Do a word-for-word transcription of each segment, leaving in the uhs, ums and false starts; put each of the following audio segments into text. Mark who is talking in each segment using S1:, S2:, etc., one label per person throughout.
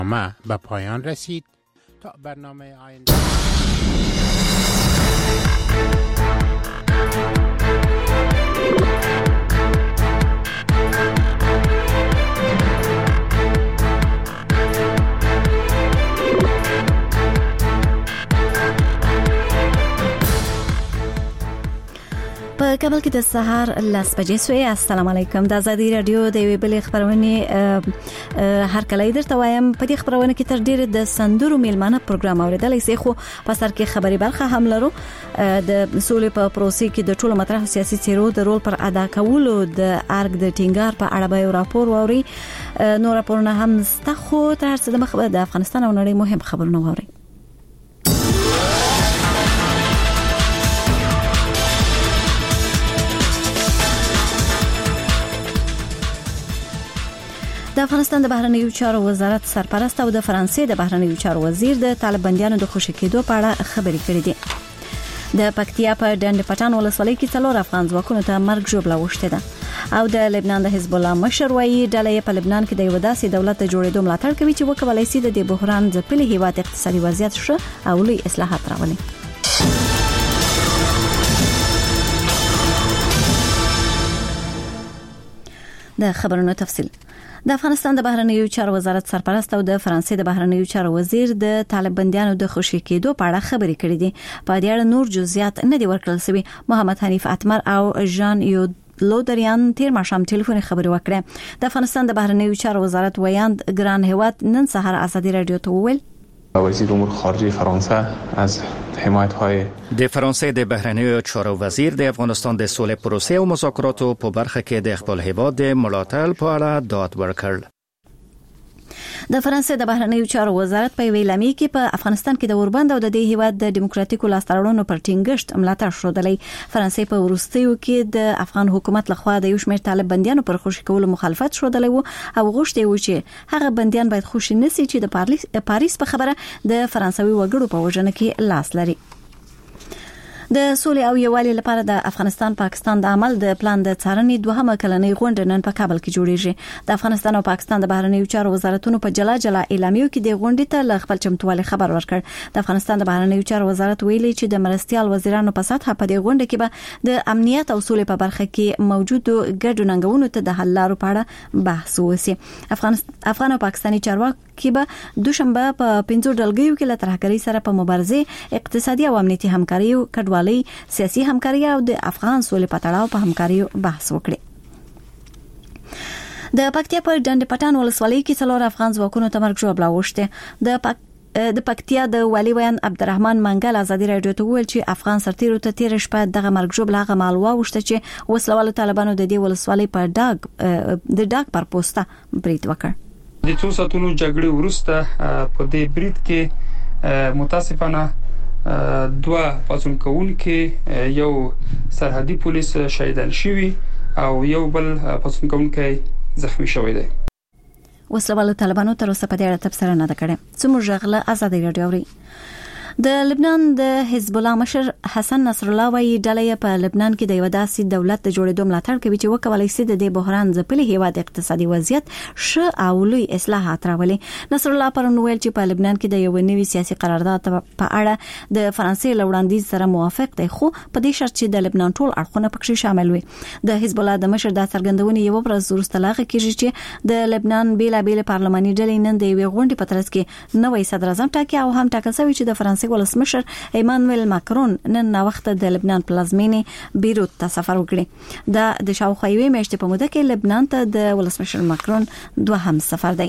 S1: برنامه به پایان رسید. تا برنامه آینده
S2: په کابل کې د سهار لس بجې سوې. السلام علیکم. د آزادي رادیو د وی بل خبرونه هر کله درته وایم. په دې خبرونه کې تر ډیره د سندرو میلمانه پروګرام اوریدلای شئ، خو په سر کې خبري برخه هم لرو. د سولې په پروسې کې د ټولو مطرح سیاسي څیرو د رول پر ادا کولو د ارګ د ټینګار په اړه به راپور ووري. نو راپورونه هم ستا خو تر څه د مخبر د افغانستان او نړۍ مهم خبرونه ووري. د افغانستان د بهرنیو چارو وزارت سرپرست او د فرانسې د بهرنیو چارو وزیر د طالباندیانو د خوشی کېدو په اړه خبرې کړې دي. د پکتیا په ډنډ پټان ولسوالۍ کې څلور افغان ځواکونو ته مرګ ژوبله وشته ده او د لبنان د حزب الله مشر وایي ډلې په لبنان کې د یو داسې دولت د جوړېدو ملاتړ کوي چې وکولای شي د بحران ځپلي هیواد اقتصادي وضعیت ښه او لوی اصلاحات راولي. د خبرونو تفصیل. د افغانستان د بهرنیو چارو وزارت سرپرست او د فرانسې د بهرنیو چارو وزیر د طالباندیانو د خوشی کېدو په اړه خبرې کړې دي. په دې اړه نور جزئیات نه دي ورکړل شوي. محمد حنیف اتمر او جان یو لودریان تیر ماشام ټلیفوني خبرې وکړه. د افغانستان د بهرنیو چارو وزارت ویاند ګران هواد نن سهار آزادي رادیو ته وویل
S3: وزیر امور خارجه فرانسه از حمایت های
S4: د فرانسې د بهرنیو چارو وزیر د افغانستان د سولې پروسې او مذاکراتو په برخه کې د خپل هیواد د ملاتړ په اړه داد ورکړ.
S2: د فرانسې د بهرنیو چارو وزارت په ویلامي کې په افغانستان کې د اوربند او د دې هیواد د دیموکراتیکو لاستهراوړنو پر ټینګښت ملاتړ شودلې. فرانسې په ورستیو کې د افغان حکومت لخوا د یو شمېر طالب بنديانو پر خوشی کولو مخالفت شودلې وو او غوښتي و چې هغه بنديان باید خوشی نسی چې د پاریس په خبره د فرانسوي وګړو په وژنه کې لاس لري. د سولې او یووالي لپاره د افغانستان پاکستان د عمل د پلان د څارنې دوهمه کلنۍ غونډه نن په کابل کې جوړیږي. د افغانستان او پاکستان د بهرنیو چارو وزارتونو په جلا جلا اعلامیو کې د غونډې ته ل خپل چمتووالي خبر ورکړ. د افغانستان د بهرنیو چارو وزارت ویلي چې د مرستيال وزیرانو په سطح په دې غونډه کې به د امنیت او سولې په برخه کې موجودو ګډو ننګونو ته د حل لارو په اړه بحث وشي. افغان او پاکستاني چارواکي به دوشنبه په پنځو ډلګیو کې له ترهګرۍ سره په مبارزه اقتصادي او امنیتي همکاري کډوالۍ سیاسي همکاري او د افغان سولې په تړاو په همکاري بحث وکړي. د پکتیا په ډنډ پټان ولسوالۍ کې څلور افغان ځواکونو ته مرګ ژوبله وشته. د پک د پکتیا د والی ویان عبدالرحمن منګل آزادي رادیو ته ویل چې افغان سرتیرو ته تیر شپه دغه مرګ ژوبله هغه مالوا وشته چې وسلوال طالبانو د دې ولسوالۍ په ډاګ د ډاګ پر پوسټه برید وکړ.
S5: د څو ساتونو جګړې وروسته په دې برید کې متاسفانه دوه پاتون کوونکې یو سرحدي پولیس شهیدان شوی او یو بل پاتون کوونکی زخمی شوی دی.
S2: وسلوال طالبانو تر اوسه په دې اړه تبصره نه ده کړې. څومره ژغله آزادي رادیو اوري. د لبنان د حزب الله مشر حسن نصر الله وايي ډلې په لبنان کې د یو داسې دولت د جوړېدو ملاتړ کوي چې وکولای شي د دې بحران ځپلي هیواد اقتصادي وضعیت ښه او لوی اصلاحات راولي. نصر الله پرون ویل چې په لبنان کې د یو نوي سیاسي قرارداد په اړه د فرانسې لوړاندیز سره موافق دی، خو په دې شرط چې د لبنان ټول اړخونه پکې شامل وي. د حزب الله د مشر د څرګندونې یو ورځ وروسته لاغه کېږي چې د لبنان بیلابېل پارلماني ډلې نن د یوې غونډې په ترڅ کې نوې صدر اعظم ټاکي او هم ټاکل شوی چې د فرانسې ولسمشر ایمانوئل ماکرون نن وخت د لبنان پلازمینې بیروت ته سفر وکړي. دا د شاوخوا یوې میاشتې په موده کې لبنان ته د ولسمشر ماکرون دوهم سفر دی.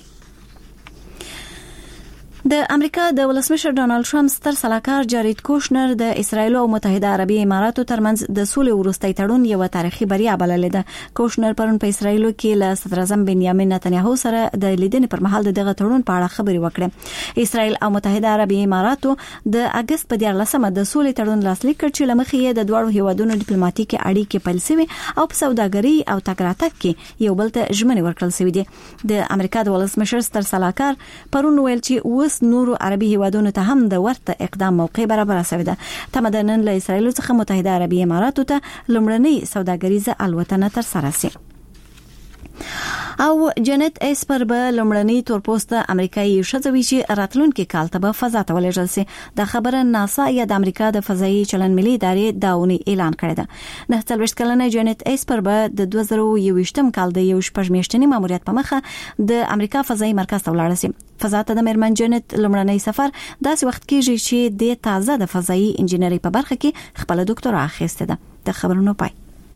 S2: د امریکا د ولسمشر ډونالد ټرمپ ستر سلاکار جارید کوشنر د اسرایل او متحده عربی اماراتو ترمنځ د سولې وروستۍ تړون یو تاریخي بریا بللې ده. کوشنر پرون په اسرایل کې له صدر اعظم بنیامین نتنیاهو سره د لیدنې پر مهال دغه تړون په اړه خبرې وکړې. اسرایل او متحده عربی اماراتو د اگست په دیارلسمه د سولې تړون لاسلیک کړ چې لمخې د دوه هیوادونو ډیپلوماټیکي اړیکې پیل شوې او په سوداګري او تګ راتګ کې یو بل ته ژمنې ورکړل شوې دي. د امریکا د ولسمشر ستر سلاکار پرون ویل چې نورو عربي هیوادونو ته هم د ورته اقدام موقع برابر شوی ده. تمدنن له اسرایل څخه متحده عربی اماراتو ته لمړنۍ سوداګریزه الوتنه تر سره شي. او جنت ایسپر به لمړنی تورپوسته امریکایي ښځوي چې راتلونکي کال ته به فضا ته ولېږل شي. د خبره ناسا یا د امریکا د فضایي چلن ملي ادارې داونی اعلان کړی ده. د څلوېښت کلنه جنت ایسپر به د دوه زره یوویشتم کال د یو شپږ میاشتني ماموریت په مخه د امریکا فضایي مرکز ته ولاړ شي. فضا ته د میرمن جنت لمړنی سفر داسې وخت کېږي چې د تازه د فضایي انجینري په برخه کې خپل ډاکټرا اخیسته ده. د خبرونو پای.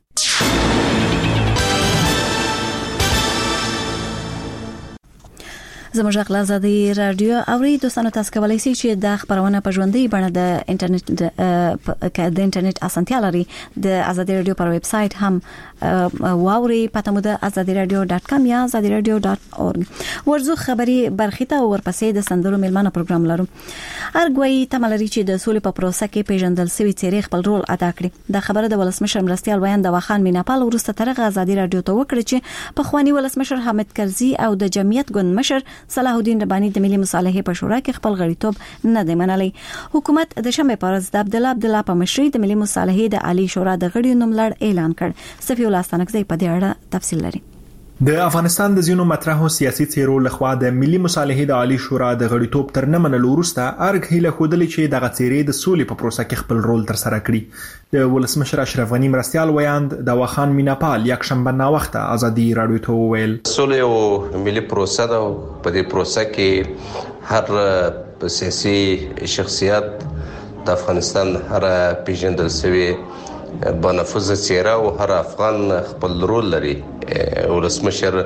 S2: زموږ غلا زادي رادیو اوري دوستانو تاسو کولای شئ چې د خبرونه په ژوندۍ بڼه د انټرنیټ د انټرنیټ اسانتیا لري. د ازادي رادیو پر ویب سټ هم واوري پته مو د ازادي رادیو ډاټ کام یا ازادي رادیو ډاټ اورګ. ورزو خبري برخته ورپسې د سندرو ملمانه پروګرام لرو. ارګوي تملري چې د سولې په پروسه کې پیژندل سوي څیرې خپل رول ادا کړي. د خبره د ولسمشر مرستيال ویان د واخان میناپال ورسته ترغه ازادي رادیو ته وکړي چې په خواني ولسمشر حامد کرزي او د جمعیت ګوند مشر صلاح الدین ربانی د ملي مصالحې په شورا کې خپل غړیتوب نه دی منلی. حکومت د شنبه پر ورځ د عبد الله عبد الله په مشرۍ د ملي مصالحې د عالی شورا د غړیو نوم لړ اعلان کړ. صفی الله ستانکزی په دې اړه تفصیل لري.
S6: د افغانستان د زینو مطرحو سیاسي څیرو لخوا د ملي مصالحې د عالی شورا د غړیتوب تر نه منلو وروسته ارګ هیله خودلې چې د غڅيرې د سولې په پروسه کې خپل رول تر سره کړي. د ولسمشر اشرف غنی مرستيال ویاند د واخان میناپال یک شنبه نا وخت ازادي رادیو ته ویل
S7: سولې او ملي پروسه ده. په دې پروسه کې هر سیاسي شخصیت د افغانستان هر پیژندل شوی بنفوذ څیره او هر افغان خپل رول لري. ولسمشر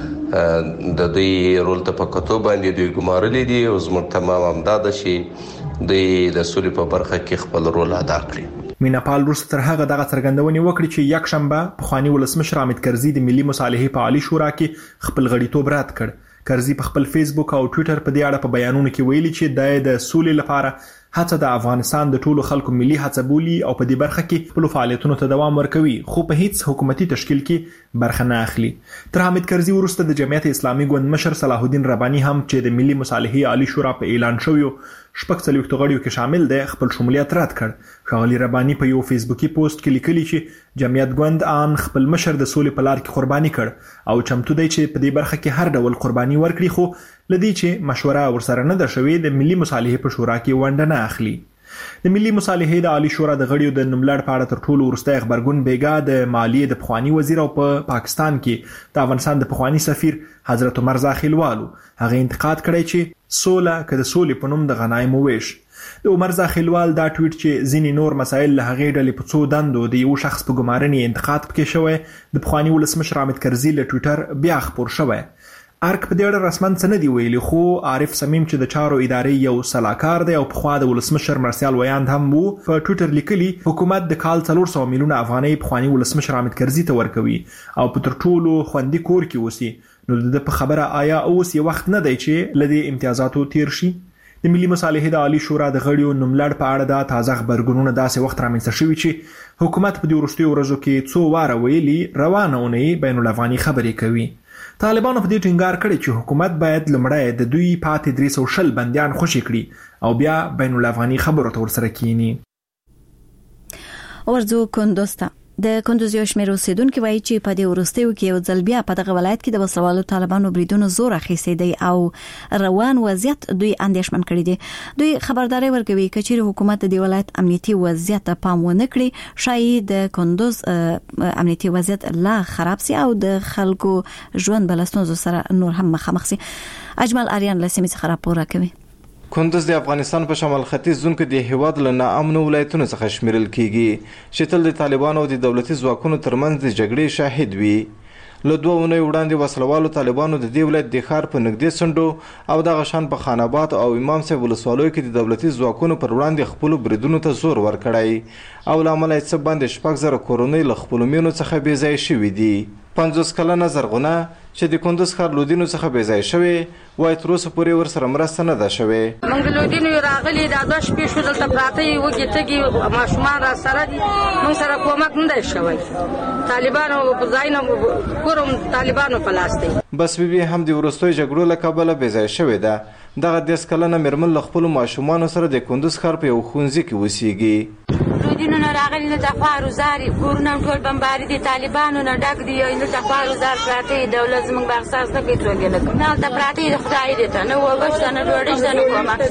S7: د دوی رول ته په کتو باندې دوی ګمارلې دي او زموږ تمام امداد شي دوی د سولې په برخه کې خپل رول ادا کړي.
S6: میناپال وروسته تر هغه دغه څرګندونې وکړي چې یک شنبه په خواني ولسمشر حامد کرزي د ملي مصالحې په عالی شورا کې خپل غړیتوب رد کړ. کرزي په خپل فیسبوک او ټوئیټر په دې اړه په بیانونو کې ویلي چې د سولې لپاره هڅه د افغانستان د ټولو خلکو ملي هڅه بولی او په دې برخه کې خپل فعالیتونو ته دوام ورکوي خو په هیڅ حکومتي تشکیل کې برخه نه اخلي. تر حامد کرزي وروسته د جمعیت اسلامي ګوند مشر صلاح الدین ربانی هم چې د ملي مصالحې عالی شورا په اعلان شویو شپږ څلوېښتو غړیو کې شامل دی خپل شمولیت رد کړ. ښاغلي ربانی په یو فیسبوکي پوسټ کې لیکلي چې جمعیت ګوند ان خپل مشر د سولې په لار کې قرباني کړ او چمتو دی چې په دې برخه کې هر ډول قرباني ورکړي خو لدی چې مشوره ورسره نه ده شوې د ملي مصالحې په شورا کې ونډه نه اخلي. د ملي مصالحې د عالی شورا د غړیو د نوملړ په اړه تر ټولو وروستی خبرګون بیګا د مالیې د پخوانی وزیر او په پا پاکستان کې د افغانستان د پخوانی سفیر حضرت عمر زاخیلوالو هغه انتقاد کړی چې سوله که د سولې په نوم د غنایمو ویش. د عمر زاخیلوال دا ټویټ چې ځینې نور مسایل له هغې ډلې په څو دندو د یو شخص په ګمارنې انتقاد پکې شوی د پخوانی ولسمشر حامد کرزي له ټویټر بیا خپور شوی. ارک په دې اړه رسماً څه نه دی ویلي خو عارف صمیم چې د چارو ادارې یو سلاکار دی او پخوا د ولسمشر مرستيال ویاند هم وو په ټویټر لیکلي حکومت د کال څلور سوه میلیونه افغانۍ پخوانی ولسمشر حامد کرزي ته ورکوي او په تر ټولو خوندي کور کې اوسي. نو د په خبره آیا اوس یې وخت نه دی چې له دې امتیازاتو تیر شي؟ د ملي مصالحې د عالی شورا د غړیو نوملړ په اړه د تازه خبرګونونه داسې وخت رامنځته شوي چې حکومت په دې وروستیو ورځو کې څو واره ویلي روانه اونۍ بین الافغاني خبرې کوي. طالبانو په دې ټینګار کړی چې حکومت باید لمړی د دوی پاتې درې سوه شل بندیان خوشي کړي او بیا بین الافغاني خبرو ته ورسره کینی.
S2: ورځو کندوز ته د کندوز یو شمېر اوسیدونکي وایي چې په دې وروستیو کې یو ځل بیا په دغه ولایت کې د وسلوالو طالبانو بریدونو زور اخیستی دی او روان وضعیت دوی اندېښمن کړي دي. دوی خبرداري ورکوي که چیرې حکومت د دې ولایت امنیتي وضعیت ته پام ونه کړي شاید د کندوز امنیتي وضعیت لا خراب سي او د خلکو ژوند بل ستونزو سره نور هم مخامخ سي. اجمل اریان له سیمې څخه راپور کوي.
S8: کندوز د افغانستان په شمال ختیځ زون کې د هیواد له ناامنو ولایتونو څخه شمیرل کیږي چې تل د طالبانو او د دولتي ځواکونو ترمنځ د جګړې شاهد وي. له دوه اونۍ وړاندې وسلوالو طالبانو د دې ولایت د ښار په نږدې څنډو او دغه شان په خان آباد او امام صاحب ولسوالیو کې د دولتي ځواکونو پر وړاندې خپلو بریدونو ته زور ورکړی او له امله یې څه باندې شپږ زره کورنۍ له خپلو مینو څخه بې ځایه شوي دي. پنځوس کلنه زرغونه چې د کندوز ښار لودینو څخه بې ځایه شوې وایي تر اوسه پورې ورسره مرسته نه ده شوې.
S9: موږ د لودینو یو راغلي دا دوه شپې شو دلته پراته یو وږي تږي ماشومان را سره دي موږ سره کومک نه دی شوی. طالبانو په ځای نه کور هم طالبانو په لاس دی.
S8: بس بیبي هم د وروستیو جګړو له کبله بې ځایه شوې ده. دغه دېرش کلنه مېرمن له خپلو ماشومانو سره د کندوز ښار په یو ښوونځي کې اوسیږي.
S9: رودینونه راغلي نه تخوارو زاري کورونه ټول بمباري دي طالبانو نه ډک دي نه تخوارو زار پراته دولت زموږ بخصاص نه کوي څوک نه نه ته پراته د خدای دې ته نه وګښت نه ډوډۍ نه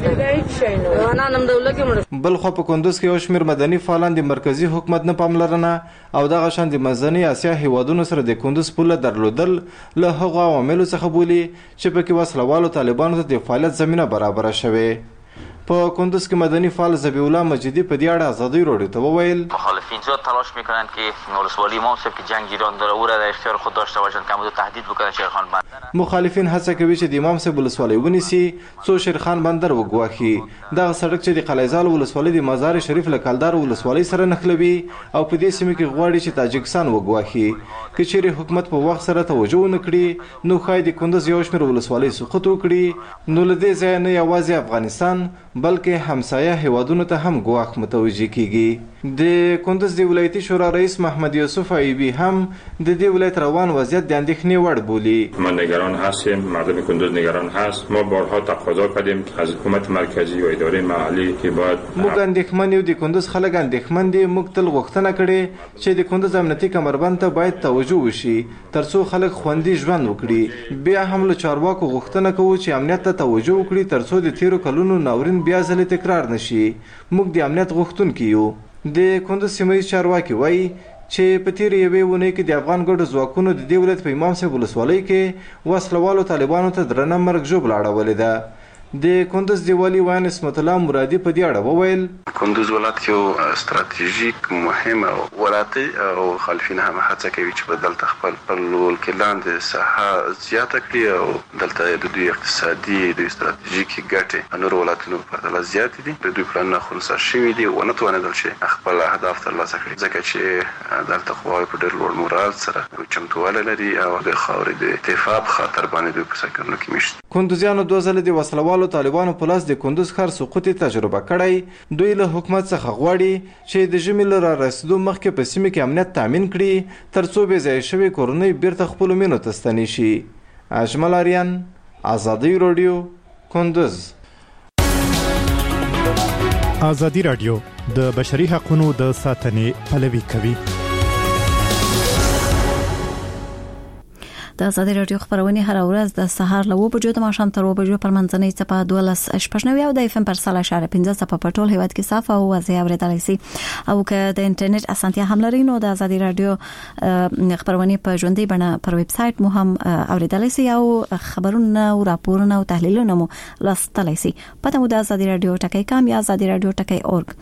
S9: کومه نه نن دولت کې
S8: بل خو په کندوز کې یو شمېر مدني فعالان د مرکزی حکومت نه پاملرنه او دغه شان د مزنی اسیا هیوادونو سره د کندوز پوله درلودل له هغو عواملو څخه بولي چې پکې وسلوالو طالبانو ته د فعالیت زمینه برابر شوه. په کندوز کې مدني فعال ذبیح الله مجیدی په دې اړه ازادي راډیو ته وویل
S10: مخالفین زیاد تلاش میکنند که ولسوالی امام صاحب که جنگ ایران داره او را در اختیار خود داشته باشند که امروز تهدید بکنند شیرخان بندر.
S8: مخالفین هڅه کوي چې د امام صاحب ولسوالی ونیسي څو شیرخان بندر وګواخي. دغه سړک چې د قلعهزال ولسوالۍ د مزار شریف له کلدار ولسوالۍ سره نښلوي او په دې سیمه کې غواړي چې تاجکستان وګواخي. که چیرې حکومت په وخت سره توجه ونه کړي نو ښایي د کندوز یو شمېر ولسوالۍ سقوط وکړي نو له دې ځایه نه یوازې افغانستان بلکې همسایه هیوادونو ته هم ګواښ متوجه کیږي. د کندوز د ولایتي شورا رئیس محمد یوسف ایوبی هم د دې ولایت روان وضعیت د اندېښنې وړ بولي.
S11: ما نگران هستیم، مردم کندوز نگران هست. ما بارها تقاضا کردیم از حکومت مرکزی و اداره محلی که باید
S8: موږ اندېښمن یو د کندوز خلک اندېښمن دي. موږ تل غوښتنه کړې چې د کندوز امنیتي کمربند ته باید توجه وشي ترڅو خلک خوندي ژوند وکړي. بیا هم له چارواکو غوښتنه کوو چې امنیت ته توجه وکړي ترڅو د تیرو کلونو ناورین بیا ځلې تکرار نشي. موږ د امنیت غوښتونکي یو. د کندوز سیمه‌ییز چارواکي وایي چې په تیرې یوې اونۍ کې د افغان ګډو ځواکونو د دې ولایت په امام صاحب ولسوالۍ کې وسلوالو طالبانو ته درنه مرګ ژوبله اړولې ده. د کندوز د والي وان اسمت الله مرادي په دې اړه وویل
S12: کندوز ولایت یو ستراتیژیک مهمه ولایت او خلفین هم هڅه کوي چې په دلته خپل خپل ولکلان د ساحه زیاته کړي او دلته د دوی اقتصادي د ستراتیژیکي ګټې نور ولایتونو په پرتله زیاتې دي. د دوی پلانونه خنثی شوي دي او نه توانېدل چې خپل اهداف ترلاسه کړي ځکه چې دلته قواوې په ډېر لوړ مورال سره چمتووالی لري او د خاورې د اتفاق خاطر باندې دوی په سکرونو کې میشت.
S8: کندوزیانو دوه ځله د وسلوالو طالبانو په لاس د کندوز ښار سقوط تجربه کړی. دوی له حکومت څخه غواړي چې د ژمي له رارسېدو مخکې په سیمه کې امنیت تامین کړي ترڅو بې ځایه شوې کورنۍ بیرته خپلو مینو ته ستنې شي. اجمل آریان، ازادي راډیو، کندوز.
S13: ازادي راډیو د بشري حقوقو د ساتنې پلوي کوي.
S2: د ازادي راډیو خبرونه هر ورځ د سهار له وبجو د ماښام تر وبجو پر منځنۍ صفه دولس شپږ او د اف ام پر سلا اشاره پنځه صفه په ټول هیواد کې صاف او واضح اوریدلای شي. او که د انټرنیټ اسانتیا هم لري نو د ازادي راډیو خبرونه په ژوندۍ بڼه پر ویب سټ مو هم اوریدلای شي او خبرونه او راپورونه او تحلیلونه مو لوستلای شي. پته مو د ازادي راډیو ټکی کام یا ازادي راډیو ټکی اورګ.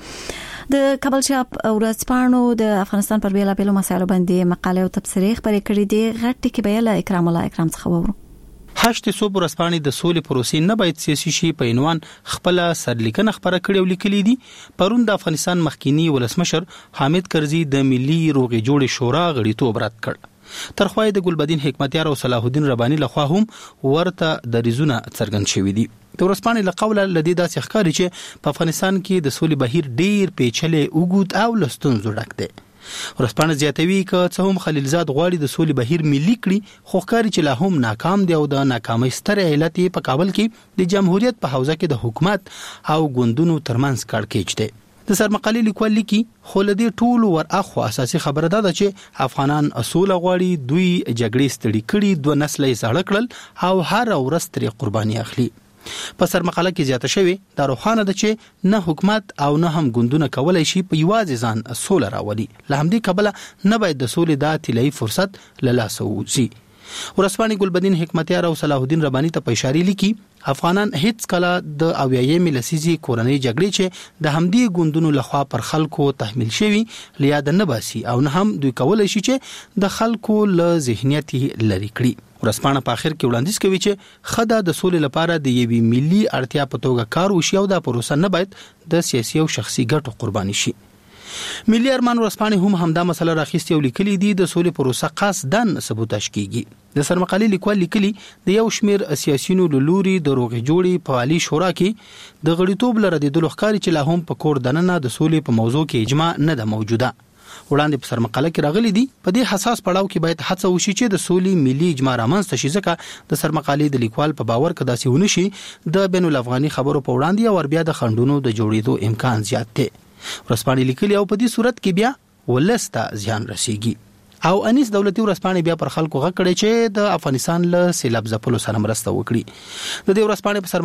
S2: د کابل شاپ ورځپاڼو د افغانستان پر بیلا بیلو مسایلو باندې مقاله او تبصرې خبرې کړې دي. غټ کې بیل اکرام الله اکرام څخه وورو.
S14: هشت صوب ورځپاڼې د سولې پروسې نه باید سیاسي شي په عنوان خپل سرلیکنه خبره کړې او لیکلې دي. پرون د افغانستان مخکینی ولسمشر حامد کرزي د ملي روغې جوړې شورا غړیتوب رد کړ. ترخوای د ګلبدین حکمتیار او صلاح الدین ربانی لخوا هم ورته د ریزونه څرګند شوې دي. د ورځپاڼې له قوله لدی داسې ښکاري چې په افغانستان کې د سولې بهیر ډیر پیچلې اوږد او لستونزو ډک دی. ورځپاڼه زیاتوي که څه هم خلیلزاد غواړي د سولې بهیر ملي کړي خو ښکاري چې لا هم ناکام دی او د ناکامۍ ستر علت په کابل کې د جمهوریت په حوزه کې د حکومت او ګوندونو ترمنځ کړکېچ دی. د سرمقالې لیکوال لیکي خو لدی ټول ور اخو اساسي خبره ده چې افغانان اصول غواړي دوی جګړې ستړي کړي دوه نسلې زړه کړل او هر ورځ ترې قرباني اخلي. په سرمقاله کې زیاته شوی دا روښانه ده چې نه حکومت او نه هم ګوندونه کولای شي په یوازې ځان سوله راولي. له همدې کبله نه باید د سولې دا طلایي فرصت له لاسه ووځي. ورځپاڼې ګلبدین حکمتیار او صلاح الدین ربانی ته په اشاره لیکي افغانان هیڅ کله د اویایمې لسیزي کورنۍ جګړې چې د همدې ګوندونو لخوا پر خلکو تحمیل شوی لیاد نه باسي او نه هم دوی کولای شي چې د خلکو له ذهنیت لري کړي. ورځپاڼه په اخر کې وړاندیز کوي چې خدای د سولې لپاره د یوې ملي اړتیا په توګه کار وشي او دا پروسه نه باید د سیاسي او شخصي ګټو قرباني شي. ملي ارمان ورځپاڼې هم همدا مسله راخیستې او لیکلي دي د سولې پروسه قصداً سبوتاژ کیږي. د سرمقالې لیکوال لیکلي د یو شمیر سیاسيونو له لوري د روغې جوړې په عالی شورا کې د غړیتوب لره د دلوخکاري چې لا هم په کور دننه د سولې په موضوع کې اجماع نه ده موجوده. وړاندې په سرمقاله کې راغلي دي په دې حساس پړاو کې باید هڅه وشي چې د سولې ملي اجماع رامنځته شي ځکه د سرمقالې د لیکوال په باور کې داسې ونه شي د بین الافغاني خبرو په وړاندې او بیا د خندونو د جوړېدو امکان زیات دی. ورسپانې لیکلي او په دې صورت کې بیا ولسته ځان رسیږي. او انیس دولتي ورسپانې بیا پر خلکو غږ کړی چې د افغانستان له سیلاب ځپلو سره مرسته وکړي. د دې ورسپانې په